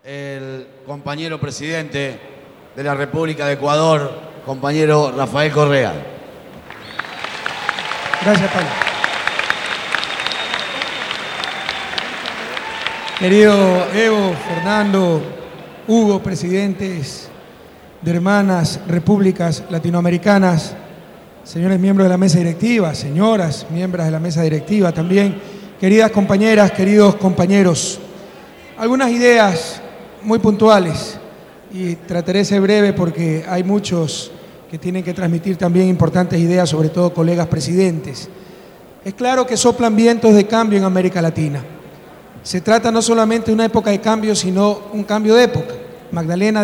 el compañero presidente de la República de Ecuador, compañero Rafael Correa. Gracias, Pablo. Querido Evo, Fernando, Hugo, presidentes de hermanas repúblicas latinoamericanas, señores miembros de la mesa directiva, señoras miembros de la mesa directiva también, queridas compañeras, queridos compañeros, algunas ideas muy puntuales y trataré de ser breve porque hay muchos que tienen que transmitir también importantes ideas, sobre todo colegas presidentes. Es claro que soplan vientos de cambio en América Latina. Se trata no solamente de una época de cambio, sino un cambio de época. Magdalena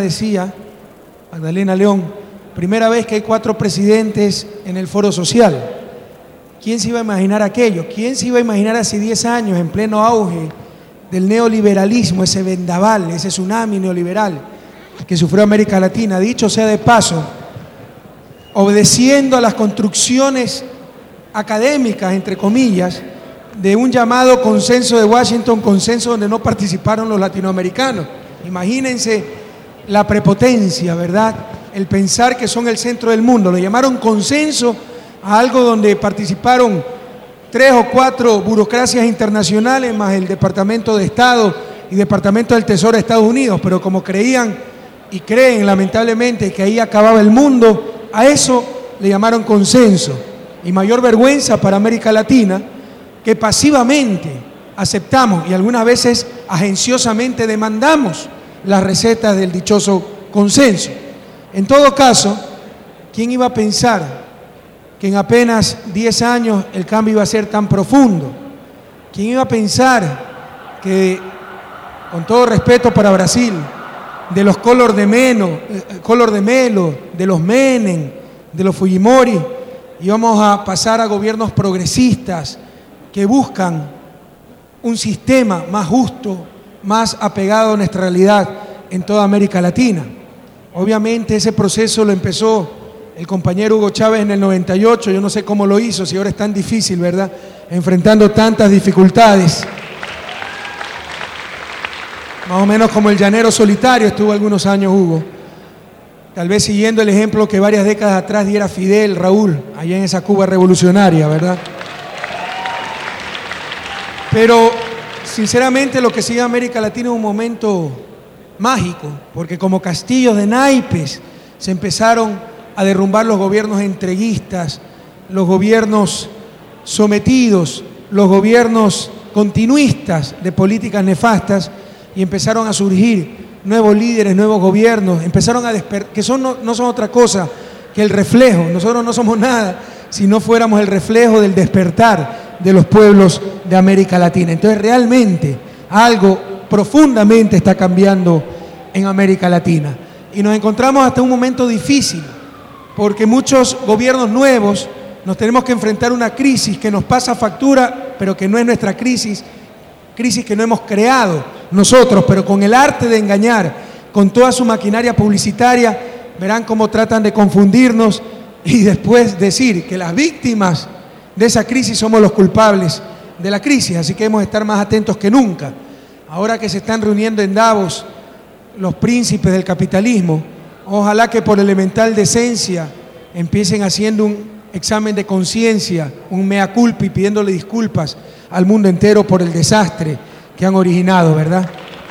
León, primera vez que hay 4 presidentes en el Foro Social. ¿Quién se iba a imaginar aquello? ¿Quién se iba a imaginar hace 10 años, en pleno auge del neoliberalismo, ese vendaval, ese tsunami neoliberal que sufrió América Latina? Dicho sea de paso, obedeciendo a las construcciones académicas, entre comillas, de un llamado consenso de Washington, consenso donde no participaron los latinoamericanos. Imagínense la prepotencia, ¿verdad? El pensar que son el centro del mundo. Lo llamaron consenso a algo donde participaron 3 o 4 burocracias internacionales, más el Departamento de Estado y Departamento del Tesoro de Estados Unidos, pero como creían y creen lamentablemente que ahí acababa el mundo, a eso le llamaron consenso. Y mayor vergüenza para América Latina, que pasivamente aceptamos y algunas veces agenciosamente demandamos las recetas del dichoso consenso. En todo caso, ¿quién iba a pensar que en apenas 10 años el cambio iba a ser tan profundo? ¿Quién iba a pensar que, con todo respeto para Brasil, de los Collor de Mello, de los Menem, de los Fujimori, íbamos a pasar a gobiernos progresistas que buscan un sistema más justo, más apegado a nuestra realidad en toda América Latina? Obviamente ese proceso lo empezó el compañero Hugo Chávez en el 98, yo no sé cómo lo hizo, si ahora es tan difícil, ¿verdad?, enfrentando tantas dificultades. Más o menos como el llanero solitario estuvo algunos años Hugo, tal vez siguiendo el ejemplo que varias décadas atrás diera Fidel, Raúl, allá en esa Cuba revolucionaria, ¿verdad? Pero sinceramente lo que sigue América Latina es un momento mágico, porque como castillos de naipes se empezaron a derrumbar los gobiernos entreguistas, los gobiernos sometidos, los gobiernos continuistas de políticas nefastas, y empezaron a surgir nuevos líderes, nuevos gobiernos, empezaron a despertar, que no son otra cosa que el reflejo. Nosotros no somos nada si no fuéramos el reflejo del despertar de los pueblos de América Latina. Entonces realmente algo profundamente está cambiando en América Latina. Y nos encontramos hasta un momento difícil, porque muchos gobiernos nuevos nos tenemos que enfrentar a una crisis que nos pasa factura, pero que no es nuestra crisis que no hemos creado nosotros, pero con el arte de engañar, con toda su maquinaria publicitaria, verán cómo tratan de confundirnos y después decir que las víctimas de esa crisis somos los culpables de la crisis. Así que hemos de estar más atentos que nunca. Ahora que se están reuniendo en Davos los príncipes del capitalismo, ojalá que por elemental decencia empiecen haciendo un examen de conciencia, un mea culpa, y pidiéndole disculpas al mundo entero por el desastre que han originado, ¿verdad?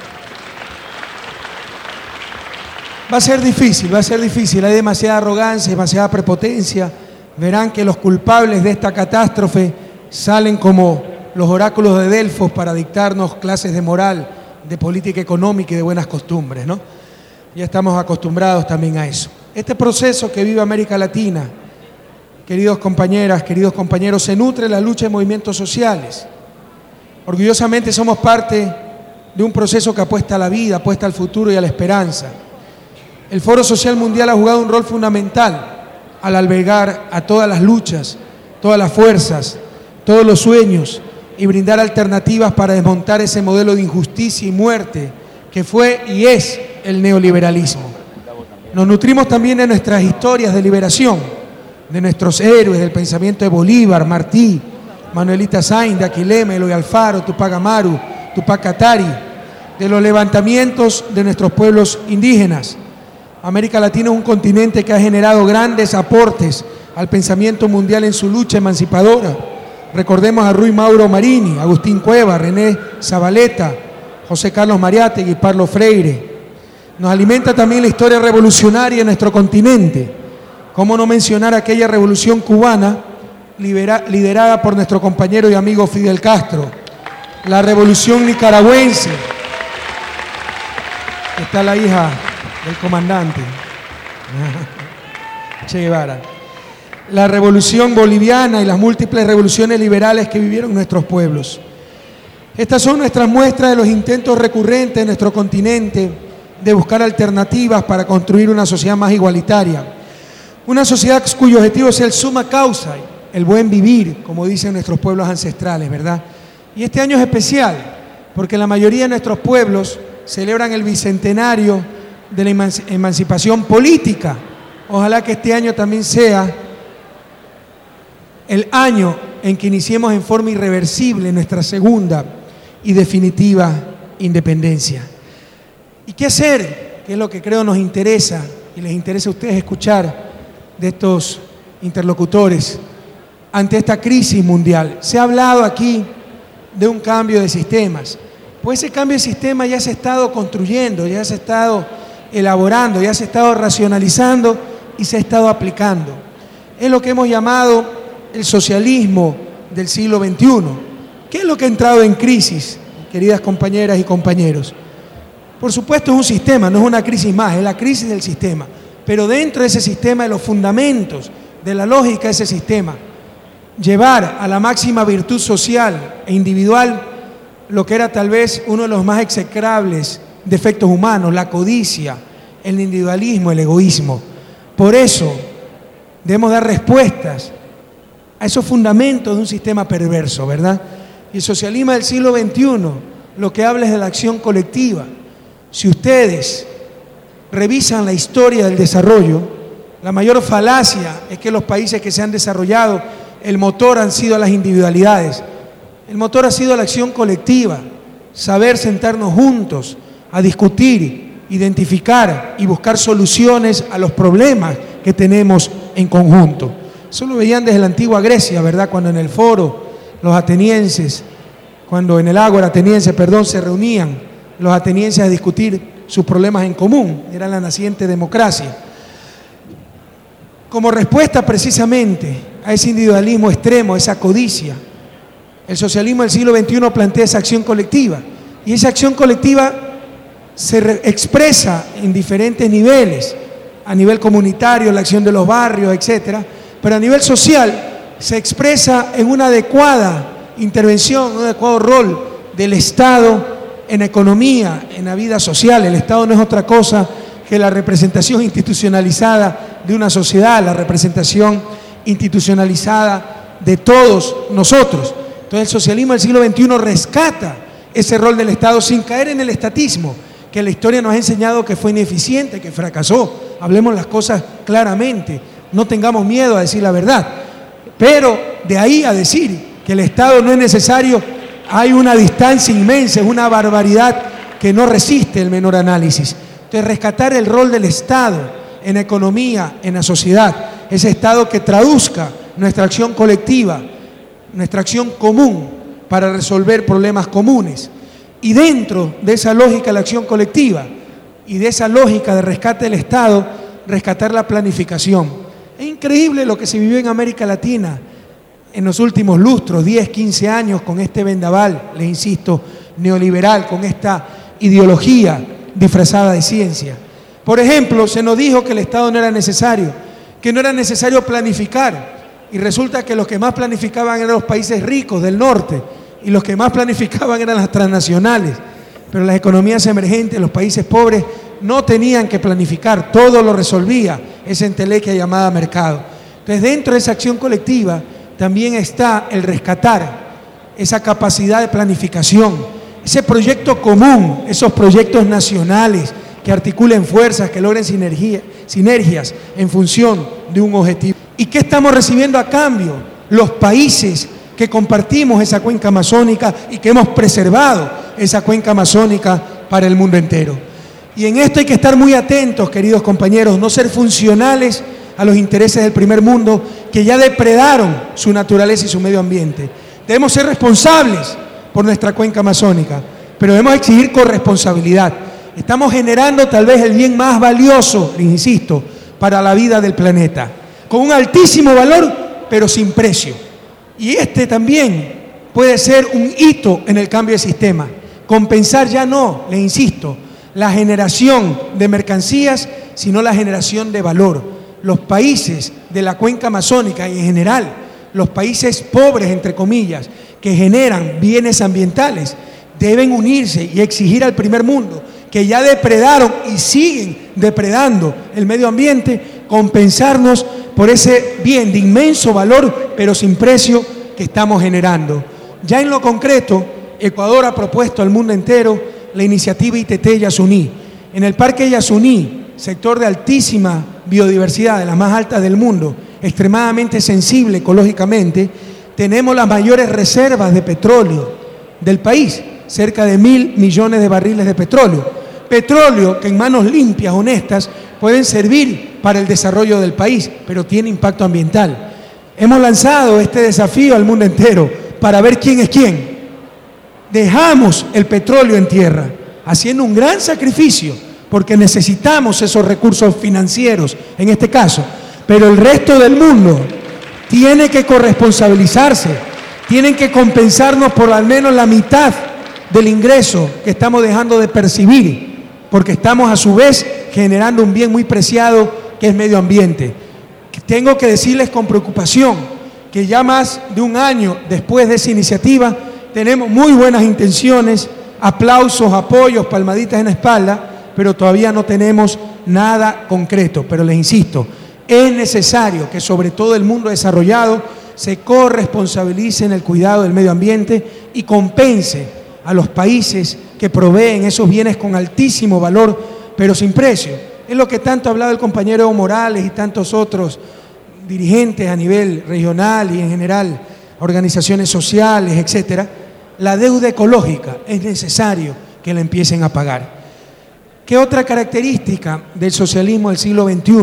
Va a ser difícil, hay demasiada arrogancia, demasiada prepotencia. Verán que los culpables de esta catástrofe salen como los oráculos de Delfos para dictarnos clases de moral, de política económica y de buenas costumbres, ¿no? Ya estamos acostumbrados también a eso. Este proceso que vive América Latina, queridos compañeras, queridos compañeros, se nutre de la lucha de movimientos sociales. Orgullosamente somos parte de un proceso que apuesta a la vida, apuesta al futuro y a la esperanza. El Foro Social Mundial ha jugado un rol fundamental al albergar a todas las luchas, todas las fuerzas, todos los sueños y brindar alternativas para desmontar ese modelo de injusticia y muerte que fue y es el neoliberalismo. Nos nutrimos también de nuestras historias de liberación, de nuestros héroes del pensamiento de Bolívar, Martí, Manuelita Sáenz, de Aquilema, Eloy Alfaro, Tupac Amaru, Tupac Katari, de los levantamientos de nuestros pueblos indígenas. América Latina es un continente que ha generado grandes aportes al pensamiento mundial en su lucha emancipadora. Recordemos a Ruy Mauro Marini, Agustín Cueva, René Zabaleta, José Carlos Mariátegui y Paulo Freire. Nos alimenta también la historia revolucionaria de nuestro continente. ¿Cómo no mencionar aquella revolución cubana liderada por nuestro compañero y amigo Fidel Castro? La revolución nicaragüense. Está la hija del comandante Che Guevara. La revolución boliviana y las múltiples revoluciones liberales que vivieron nuestros pueblos. Estas son nuestras muestras de los intentos recurrentes de nuestro continente de buscar alternativas para construir una sociedad más igualitaria. Una sociedad cuyo objetivo sea el summa causa, el buen vivir, como dicen nuestros pueblos ancestrales, ¿verdad? Y este año es especial, porque la mayoría de nuestros pueblos celebran el bicentenario de la emancipación política. Ojalá que este año también sea el año en que iniciemos en forma irreversible nuestra segunda y definitiva independencia. ¿Y qué hacer? Que es lo que creo nos interesa y les interesa a ustedes escuchar de estos interlocutores ante esta crisis mundial. Se ha hablado aquí de un cambio de sistemas. Pues ese cambio de sistema ya se ha estado construyendo, ya se ha estado elaborando, ya se ha estado racionalizando y se ha estado aplicando. Es lo que hemos llamado el socialismo del siglo XXI. ¿Qué es lo que ha entrado en crisis, queridas compañeras y compañeros? Por supuesto es un sistema, no es una crisis más, es la crisis del sistema. Pero dentro de ese sistema, de los fundamentos, de la lógica de ese sistema, llevar a la máxima virtud social e individual lo que era tal vez uno de los más execrables defectos humanos, la codicia, el individualismo, el egoísmo. Por eso debemos dar respuestas a esos fundamentos de un sistema perverso, ¿verdad? Y el socialismo del siglo XXI lo que habla es de la acción colectiva. Si ustedes revisan la historia del desarrollo, la mayor falacia es que los países que se han desarrollado, el motor han sido las individualidades. El motor ha sido la acción colectiva, saber sentarnos juntos a discutir, identificar y buscar soluciones a los problemas que tenemos en conjunto. Eso lo veían desde la antigua Grecia, ¿verdad? Cuando en el foro los atenienses, cuando en el ágora ateniense, se reunían los atenienses a discutir sus problemas en común, era la naciente democracia. Como respuesta precisamente a ese individualismo extremo, esa codicia, el socialismo del siglo XXI plantea esa acción colectiva, y esa acción colectiva se expresa en diferentes niveles, a nivel comunitario, la acción de los barrios, etcétera, pero a nivel social se expresa en una adecuada intervención, un adecuado rol del Estado en la economía, en la vida social. El Estado no es otra cosa que la representación institucionalizada de una sociedad, la representación institucionalizada de todos nosotros. Entonces el socialismo del siglo XXI rescata ese rol del Estado sin caer en el estatismo, que la historia nos ha enseñado que fue ineficiente, que fracasó. Hablemos las cosas claramente, no tengamos miedo a decir la verdad. Pero de ahí a decir que el Estado no es necesario, hay una distancia inmensa, es una barbaridad que no resiste el menor análisis. Entonces rescatar el rol del Estado en la economía, en la sociedad, ese Estado que traduzca nuestra acción colectiva, nuestra acción común para resolver problemas comunes. Y dentro de esa lógica de la acción colectiva y de esa lógica de rescate del Estado, rescatar la planificación. Es increíble lo que se vivió en América Latina en los últimos lustros, 10, 15 años, con este vendaval, les insisto, neoliberal, con esta ideología disfrazada de ciencia. Por ejemplo, se nos dijo que el Estado no era necesario, que no era necesario planificar, y resulta que los que más planificaban eran los países ricos del norte, y los que más planificaban eran las transnacionales. Pero las economías emergentes, los países pobres, no tenían que planificar, todo lo resolvía esa entelequia llamada mercado. Entonces, dentro de esa acción colectiva también está el rescatar esa capacidad de planificación, ese proyecto común, esos proyectos nacionales que articulen fuerzas, que logren sinergias en función de un objetivo. ¿Y qué estamos recibiendo a cambio? Los países que compartimos esa cuenca amazónica y que hemos preservado esa cuenca amazónica para el mundo entero. Y en esto hay que estar muy atentos, queridos compañeros, no ser funcionales a los intereses del primer mundo que ya depredaron su naturaleza y su medio ambiente. Debemos ser responsables por nuestra cuenca amazónica, pero debemos exigir corresponsabilidad. Estamos generando tal vez el bien más valioso, les insisto, para la vida del planeta, con un altísimo valor, pero sin precio. Y este también puede ser un hito en el cambio de sistema. Compensar ya no, les insisto, la generación de mercancías, sino la generación de valor. Los países de la cuenca amazónica y en general, los países pobres, entre comillas, que generan bienes ambientales, deben unirse y exigir al primer mundo, que ya depredaron y siguen depredando el medio ambiente, compensarnos por ese bien de inmenso valor, pero sin precio, que estamos generando. Ya en lo concreto, Ecuador ha propuesto al mundo entero la iniciativa ITT Yasuní. En el Parque Yasuní, sector de altísima biodiversidad, de las más altas del mundo, extremadamente sensible ecológicamente, tenemos las mayores reservas de petróleo del país, cerca de 1.000 millones de barriles de petróleo. Petróleo que en manos limpias, honestas, pueden servir para el desarrollo del país, pero tiene impacto ambiental. Hemos lanzado este desafío al mundo entero para ver quién es quién. Dejamos el petróleo en tierra, haciendo un gran sacrificio, porque necesitamos esos recursos financieros, en este caso, pero el resto del mundo tiene que corresponsabilizarse, tienen que compensarnos por al menos la mitad del ingreso que estamos dejando de percibir, porque estamos a su vez generando un bien muy preciado que es medio ambiente. Tengo que decirles con preocupación que ya más de un año después de esa iniciativa tenemos muy buenas intenciones, aplausos, apoyos, palmaditas en la espalda, pero todavía no tenemos nada concreto. Pero les insisto, es necesario que sobre todo el mundo desarrollado se corresponsabilice en el cuidado del medio ambiente y compense a los países que proveen esos bienes con altísimo valor, pero sin precio. Es lo que tanto ha hablado el compañero Evo Morales y tantos otros dirigentes a nivel regional y en general, organizaciones sociales, etcétera. La deuda ecológica es necesario que la empiecen a pagar. ¿Qué otra característica del socialismo del siglo XXI?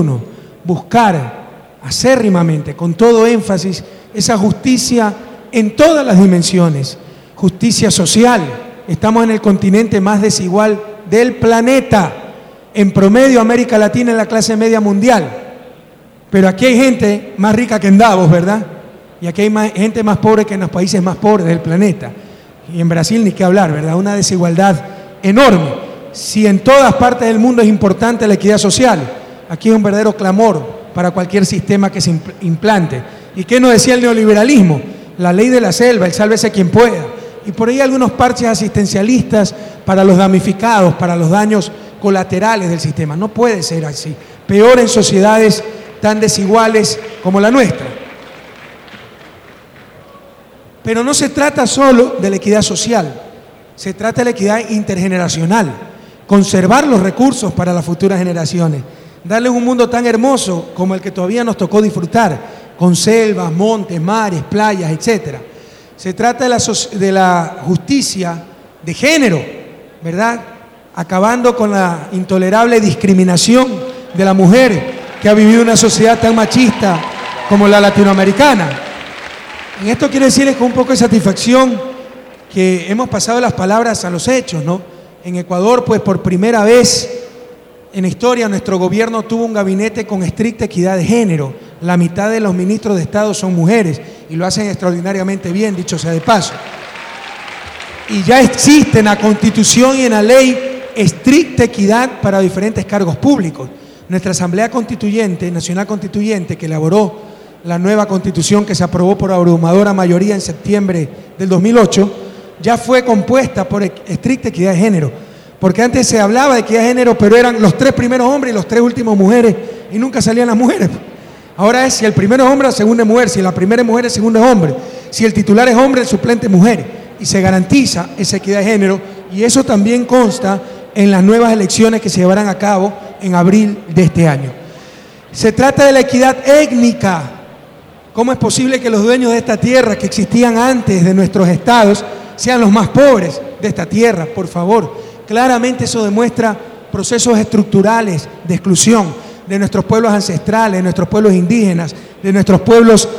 Buscar acérrimamente, con todo énfasis, esa justicia en todas las dimensiones. Justicia social. Estamos en el continente más desigual del planeta. En promedio, América Latina es la clase media mundial. Pero aquí hay gente más rica que en Davos, ¿verdad? Y aquí hay gente más pobre que en los países más pobres del planeta. Y en Brasil ni qué hablar, ¿verdad? Una desigualdad enorme. Si en todas partes del mundo es importante la equidad social, aquí es un verdadero clamor para cualquier sistema que se implante. ¿Y qué nos decía el neoliberalismo? La ley de la selva, el sálvese quien pueda. Y por ahí algunos parches asistencialistas para los damnificados, para los daños colaterales del sistema. No puede ser así. Peor en sociedades tan desiguales como la nuestra. Pero no se trata solo de la equidad social, se trata de la equidad intergeneracional, conservar los recursos para las futuras generaciones, darles un mundo tan hermoso como el que todavía nos tocó disfrutar, con selvas, montes, mares, playas, etc. Se trata de la justicia de género, ¿verdad? Acabando con la intolerable discriminación de la mujer que ha vivido una sociedad tan machista como la latinoamericana. En esto quiero decirles con un poco de satisfacción que hemos pasado de las palabras a los hechos, ¿no? En Ecuador, pues por primera vez en la historia, nuestro gobierno tuvo un gabinete con estricta equidad de género. La mitad de los ministros de Estado son mujeres y lo hacen extraordinariamente bien, dicho sea de paso. Y ya existe en la Constitución y en la ley estricta equidad para diferentes cargos públicos. Nuestra Asamblea Constituyente, Nacional Constituyente, que elaboró la nueva Constitución que se aprobó por abrumadora mayoría en septiembre del 2008, ya fue compuesta por estricta equidad de género. Porque antes se hablaba de equidad de género, pero eran los 3 primeros hombres y los 3 últimos mujeres, y nunca salían las mujeres. Ahora es si el primero es hombre, la segunda es mujer, si la primera es mujer, el segundo es hombre, si el titular es hombre, el suplente es mujer, y se garantiza esa equidad de género, y eso también consta en las nuevas elecciones que se llevarán a cabo en abril de este año. Se trata de la equidad étnica. ¿Cómo es posible que los dueños de esta tierra que existían antes de nuestros estados sean los más pobres de esta tierra? Por favor, Claramente eso demuestra procesos estructurales de exclusión de nuestros pueblos ancestrales, de nuestros pueblos indígenas, de nuestros pueblos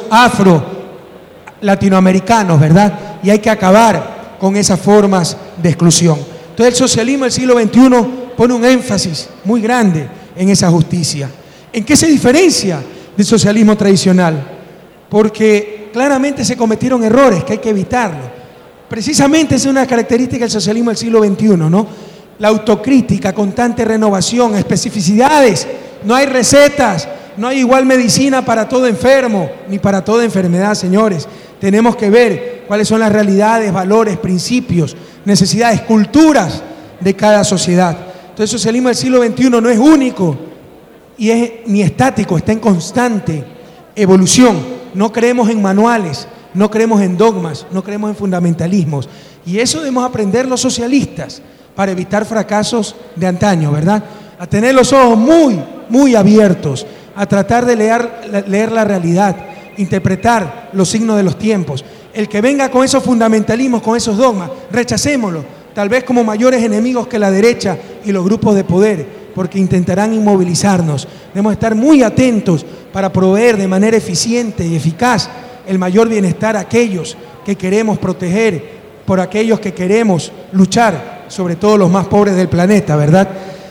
afro-latinoamericanos, ¿verdad? Y hay que acabar con esas formas de exclusión. Entonces el socialismo del siglo XXI pone un énfasis muy grande en esa justicia. ¿En qué se diferencia del socialismo tradicional? Porque claramente se cometieron errores que hay que evitarlo. Precisamente esa es una característica del socialismo del siglo XXI, ¿no? La autocrítica, constante renovación, especificidades. No hay recetas, no hay igual medicina para todo enfermo, ni para toda enfermedad, señores. Tenemos que ver cuáles son las realidades, valores, principios, necesidades, culturas de cada sociedad. Entonces el socialismo del siglo XXI no es único y es ni estático, está en constante evolución. No creemos en manuales, no creemos en dogmas, no creemos en fundamentalismos. Y eso debemos aprender los socialistas para evitar fracasos de antaño, ¿verdad? A tener los ojos muy abiertos, a tratar de leer la realidad, interpretar los signos de los tiempos. El que venga con esos fundamentalismos, con esos dogmas, rechacémoslo, tal vez como mayores enemigos que la derecha y los grupos de poder, porque intentarán inmovilizarnos. Debemos estar muy atentos para proveer de manera eficiente y eficaz el mayor bienestar a aquellos que queremos proteger, por aquellos que queremos luchar, sobre todo los más pobres del planeta, ¿verdad?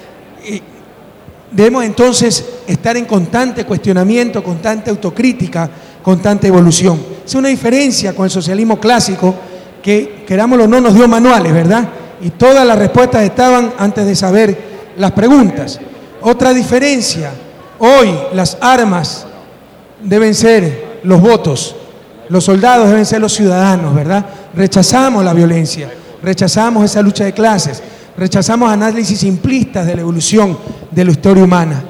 Debemos entonces estar en constante cuestionamiento, constante autocrítica, constante evolución. Es una diferencia con el socialismo clásico que, querámoslo o no, nos dio manuales, ¿verdad? Y todas las respuestas estaban antes de saber las preguntas. Otra diferencia, hoy las armas deben ser los votos, los soldados deben ser los ciudadanos, ¿verdad? Rechazamos la violencia, rechazamos esa lucha de clases, rechazamos análisis simplistas de la evolución de la historia humana.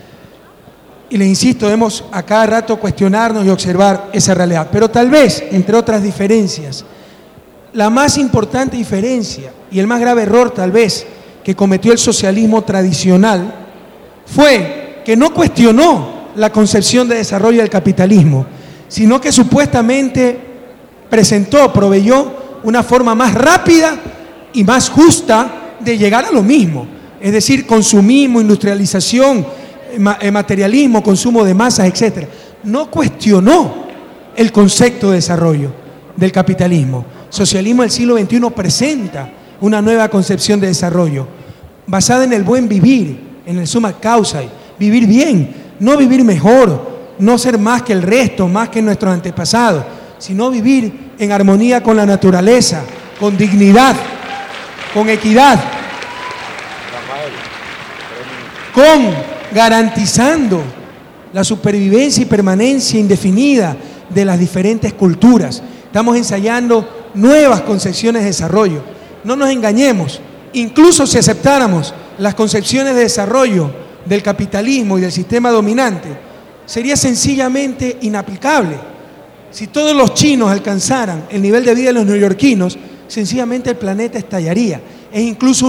Y les insisto, debemos a cada rato cuestionarnos y observar esa realidad. Pero tal vez, entre otras diferencias, la más importante diferencia y el más grave error tal vez que cometió el socialismo tradicional fue que no cuestionó la concepción de desarrollo del capitalismo, sino que supuestamente proveyó una forma más rápida y más justa de llegar a lo mismo. Es decir, consumismo, industrialización, materialismo, consumo de masas, etc. No cuestionó el concepto de desarrollo del capitalismo. El socialismo del siglo XXI presenta una nueva concepción de desarrollo basada en el buen vivir, en el summa causae, vivir bien, no vivir mejor, no ser más que el resto, más que nuestros antepasados, sino vivir en armonía con la naturaleza, con dignidad, con equidad, con garantizando la supervivencia y permanencia indefinida de las diferentes culturas. Estamos ensayando nuevas concepciones de desarrollo. No nos engañemos, incluso si aceptáramos las concepciones de desarrollo del capitalismo y del sistema dominante, sería sencillamente inaplicable. Si todos los chinos alcanzaran el nivel de vida de los neoyorquinos, sencillamente el planeta estallaría. Es incluso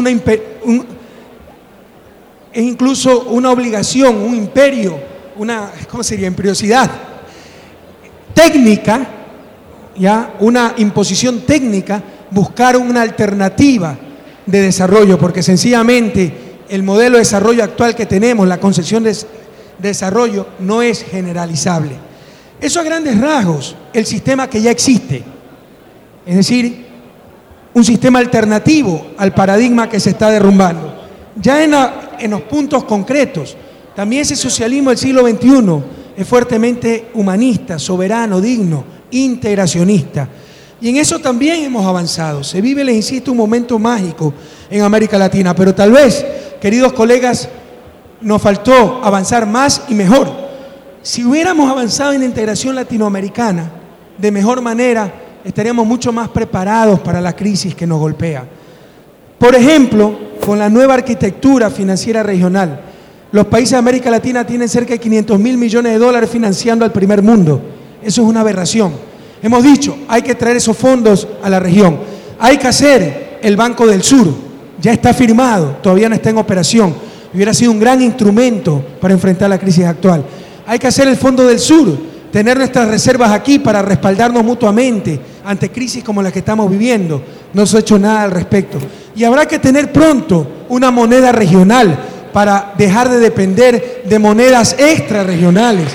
una obligación, un imperio, imperiosidad técnica, ya una imposición técnica, buscar una alternativa de desarrollo, porque sencillamente el modelo de desarrollo actual que tenemos, la concepción de desarrollo, no es generalizable. Eso a grandes rasgos, el sistema que ya existe, es decir, un sistema alternativo al paradigma que se está derrumbando. Ya en los puntos concretos, también ese socialismo del siglo XXI es fuertemente humanista, soberano, digno, integracionista. Y en eso también hemos avanzado. Se vive, les insisto, un momento mágico en América Latina, pero tal vez, queridos colegas, nos faltó avanzar más y mejor. Si hubiéramos avanzado en la integración latinoamericana de mejor manera, estaríamos mucho más preparados para la crisis que nos golpea. Por ejemplo, con la nueva arquitectura financiera regional, los países de América Latina tienen cerca de 500.000 millones de dólares financiando al primer mundo. Eso es una aberración. Hemos dicho, hay que traer esos fondos a la región. Hay que hacer el Banco del Sur. Ya está firmado, todavía no está en operación. Hubiera sido un gran instrumento para enfrentar la crisis actual. Hay que hacer el Fondo del Sur, tener nuestras reservas aquí para respaldarnos mutuamente ante crisis como la que estamos viviendo. No se ha hecho nada al respecto. Y habrá que tener pronto una moneda regional para dejar de depender de monedas extrarregionales.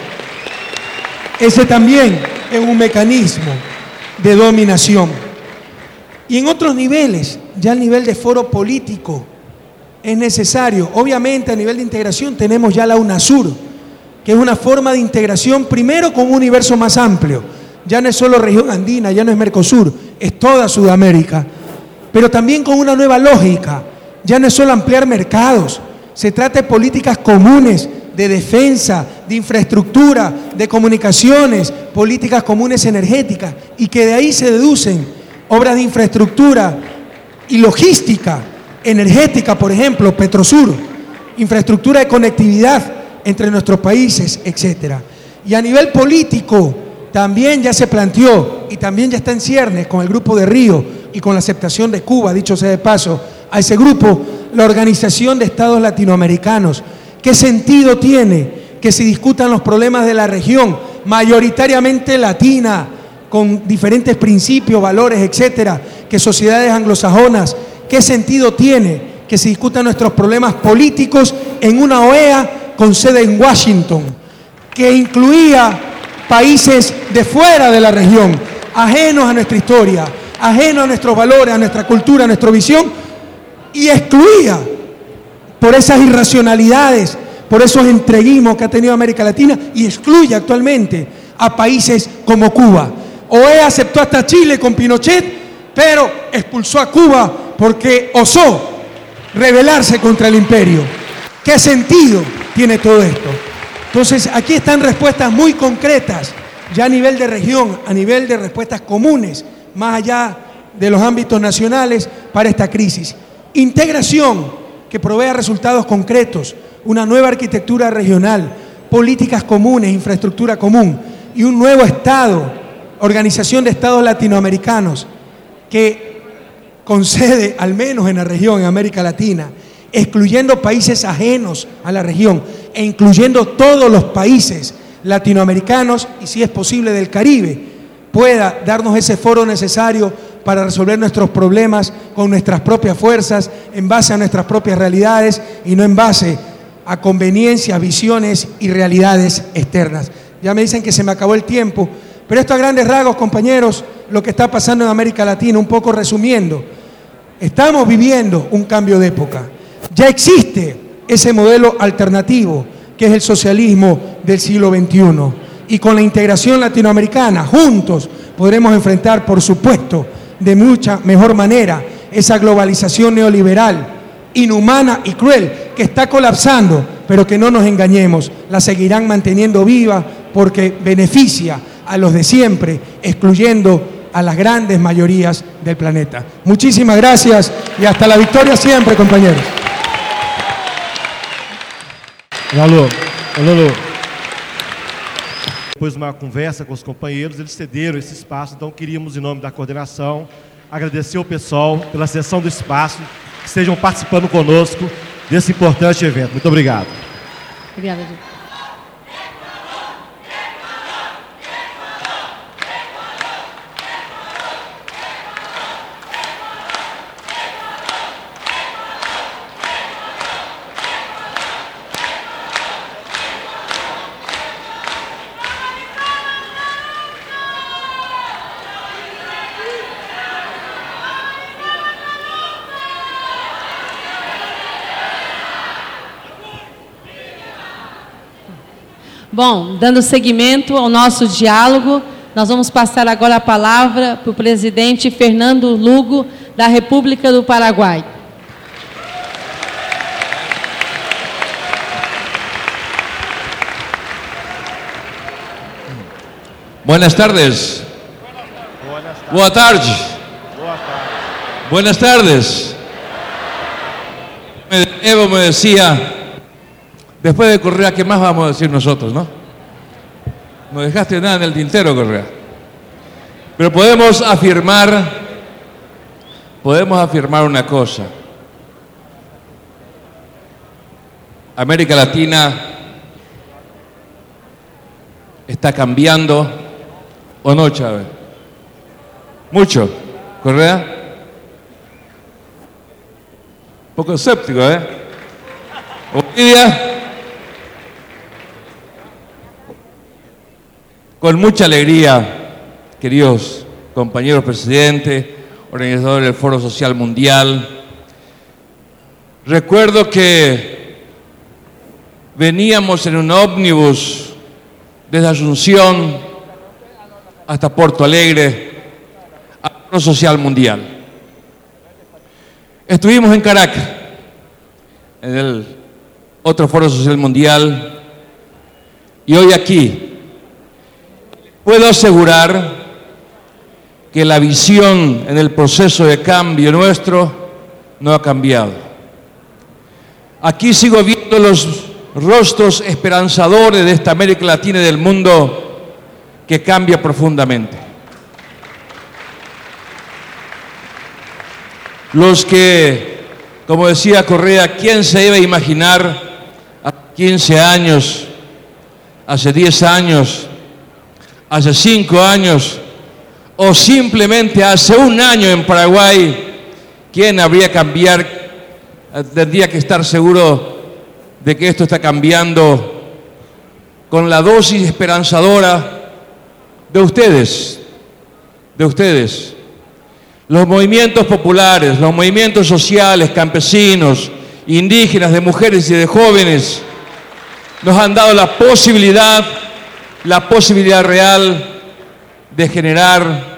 Ese también es un mecanismo de dominación. Y en otros niveles, ya a nivel de foro político, es necesario. Obviamente a nivel de integración tenemos ya la UNASUR, que es una forma de integración primero con un universo más amplio. Ya no es solo región andina, ya no es Mercosur, es toda Sudamérica. Pero también con una nueva lógica. Ya no es solo ampliar mercados, se trata de políticas comunes de defensa, de infraestructura, de comunicaciones, políticas comunes energéticas, y que de ahí se deducen obras de infraestructura y logística energética, por ejemplo, Petrosur, infraestructura de conectividad entre nuestros países, etc. Y a nivel político también ya se planteó y también ya está en ciernes con el Grupo de Río y con la aceptación de Cuba, dicho sea de paso, a ese grupo, la Organización de Estados Latinoamericanos. ¿Qué sentido tiene que se discutan los problemas de la región, mayoritariamente latina, con diferentes principios, valores, etcétera, que sociedades anglosajonas? ¿Qué sentido tiene que se discutan nuestros problemas políticos en una OEA con sede en Washington, que incluía países de fuera de la región, ajenos a nuestra historia, ajenos a nuestros valores, a nuestra cultura, a nuestra visión, y excluía por esas irracionalidades, por esos entreguismos que ha tenido América Latina, y excluye actualmente a países como Cuba? OEA aceptó hasta Chile con Pinochet, pero expulsó a Cuba porque osó rebelarse contra el imperio. ¿Qué sentido tiene todo esto? Entonces, aquí están respuestas muy concretas, ya a nivel de región, a nivel de respuestas comunes, más allá de los ámbitos nacionales para esta crisis. Integración que provea resultados concretos, una nueva arquitectura regional, políticas comunes, infraestructura común y un nuevo Estado, Organización de Estados Latinoamericanos, que concede, al menos en la región, en América Latina, excluyendo países ajenos a la región e incluyendo todos los países latinoamericanos y, si es posible, del Caribe, pueda darnos ese foro necesario para resolver nuestros problemas con nuestras propias fuerzas, en base a nuestras propias realidades y no en base a conveniencias, visiones y realidades externas. Ya me dicen que se me acabó el tiempo, pero esto a grandes rasgos, compañeros, lo que está pasando en América Latina, un poco resumiendo, estamos viviendo un cambio de época. Ya existe ese modelo alternativo que es el socialismo del siglo XXI, y con la integración latinoamericana juntos podremos enfrentar, por supuesto, de mucha mejor manera esa globalización neoliberal, inhumana y cruel, que está colapsando, pero que no nos engañemos, la seguirán manteniendo viva porque beneficia a los de siempre, excluyendo a las grandes mayorías del planeta. Muchísimas gracias y hasta la victoria siempre, compañeros. Alô. Depois de uma conversa com os companheiros, eles cederam esse espaço, então queríamos, em nome da coordenação, agradecer ao pessoal pela cessão do espaço, que estejam participando conosco desse importante evento. Muito obrigado. Obrigada, gente. Bom, dando seguimento ao nosso diálogo, nós vamos passar agora a palavra para o presidente Fernando Lugo, da República do Paraguai. Buenas tardes. Boa tarde. Buenas tardes. Evo me decía, después de Correa, ¿qué más vamos a decir nosotros, no? No dejaste nada en el tintero, Correa. Pero podemos afirmar una cosa. América Latina está cambiando, ¿o no, Chávez? Mucho, Correa. poco escéptico, ¿eh? Bolivia, con mucha alegría, queridos compañeros presidentes, organizadores del Foro Social Mundial, recuerdo que veníamos en un ómnibus desde Asunción hasta Porto Alegre al Foro Social Mundial. Estuvimos en Caracas, en el otro Foro Social Mundial, y hoy aquí puedo asegurar que la visión en el proceso de cambio nuestro no ha cambiado. Aquí sigo viendo los rostros esperanzadores de esta América Latina y del mundo que cambia profundamente. Los que, como decía Correa, ¿quién se iba a imaginar hace 15 años, hace 10 años, hace 5 años o simplemente hace un año en Paraguay, quién habría cambiar? Tendría que estar seguro de que esto está cambiando con la dosis esperanzadora de ustedes, Los movimientos populares, los movimientos sociales, campesinos, indígenas, de mujeres y de jóvenes, nos han dado la posibilidad real de generar